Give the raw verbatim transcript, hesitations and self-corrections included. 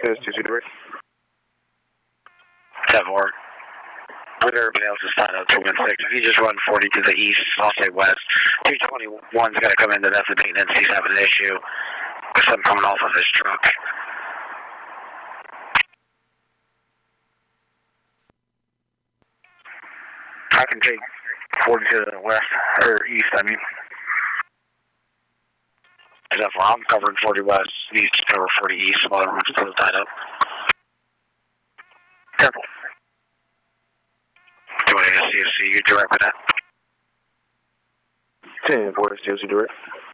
Yes, T C direct. ten four. With everybody else is tied up two one six. If you just run forty to the east, I'll say west. two twenty-one's got to come into that's the maintenance. He's having an issue with something coming off of his truck. I can take forty to the west, or east, I mean. Except for I'm covering forty west, needs to cover forty east while everyone's still tied up. Careful. Do you want to see you direct with that? ten four, C O C direct.